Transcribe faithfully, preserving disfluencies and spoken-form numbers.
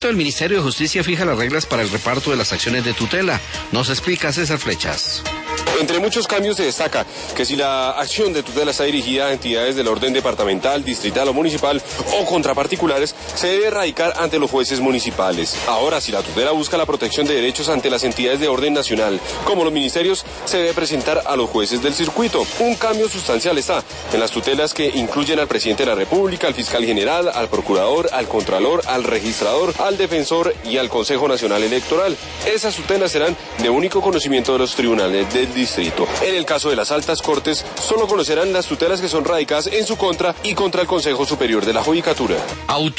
El Ministerio de Justicia fija las reglas para el reparto de las acciones de tutela. Nos explica César Flechas. Entre muchos cambios se destaca que si la acción de tutela está dirigida a entidades del orden departamental, distrital o municipal o contra particulares, se debe radicar ante los jueces municipales. Ahora, si la tutela busca la protección de derechos ante las entidades de orden nacional, como los ministerios, se debe presentar a los jueces del circuito. Un cambio sustancial está en las tutelas que incluyen al presidente de la República, al fiscal general, al procurador, al contralor, al registrador, al defensor y al Consejo Nacional Electoral. Esas tutelas serán de único conocimiento de los tribunales del distrito. En el caso de las altas cortes, solo conocerán las tutelas que son radicadas en su contra y contra el Consejo Superior de la Judicatura. Auto